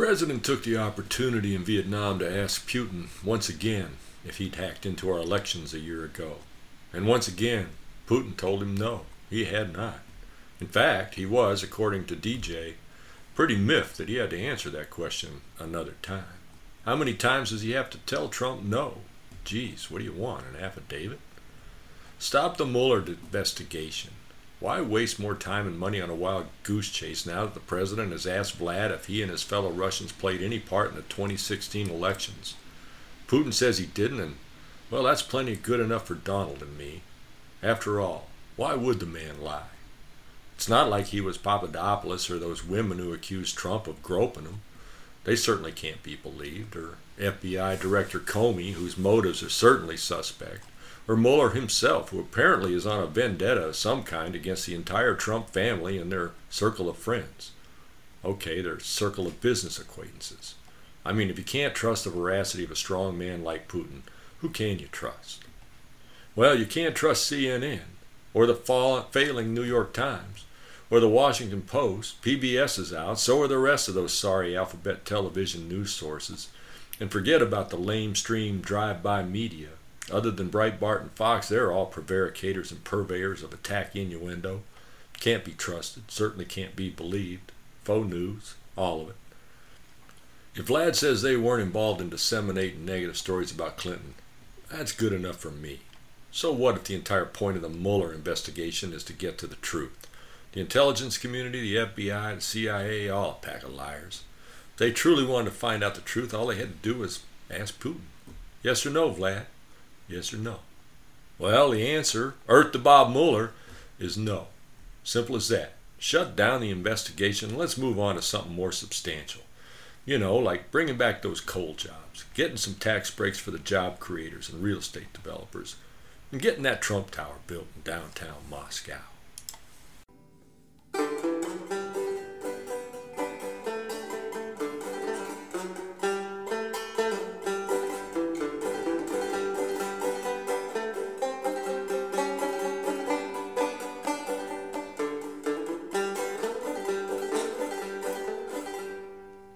president took the opportunity in Vietnam to ask Putin once again if he'd hacked into our elections a year ago. And once again, Putin told him no, he had not. In fact, he was, according to DJ, pretty miffed that he had to answer that question another time. How many times does he have to tell Trump no? Geez, what do you want, an affidavit? Stop the Mueller investigation. Why waste more time and money on a wild goose chase now that the president has asked Vlad if he and his fellow Russians played any part in the 2016 elections? Putin says he didn't, and, well, that's plenty good enough for Donald and me. After all, why would the man lie? It's not like he was Papadopoulos or those women who accused Trump of groping him. They certainly can't be believed, or FBI Director Comey, whose motives are certainly suspect, or Mueller himself, who apparently is on a vendetta of some kind against the entire Trump family and their circle of friends. Okay, their circle of business acquaintances. I mean, if you can't trust the veracity of a strong man like Putin, who can you trust? Well, you can't trust CNN, or the failing New York Times, or the Washington Post. PBS is out, so are the rest of those sorry alphabet television news sources. And forget about the lamestream drive-by media. Other than Breitbart and Fox, they're all prevaricators and purveyors of attack innuendo. Can't be trusted, certainly can't be believed. Faux news, all of it. If Vlad says they weren't involved in disseminating negative stories about Clinton, that's good enough for me. So what if the entire point of the Mueller investigation is to get to the truth? The intelligence community, the FBI, the CIA, all a pack of liars. If they truly wanted to find out the truth, all they had to do was ask Putin. Yes or no, Vlad? Yes or no? Well, the answer, Earth to Bob Mueller, is no. Simple as that. Shut down the investigation and let's move on to something more substantial. You know, like bringing back those coal jobs, getting some tax breaks for the job creators and real estate developers, and getting that Trump Tower built in downtown Moscow.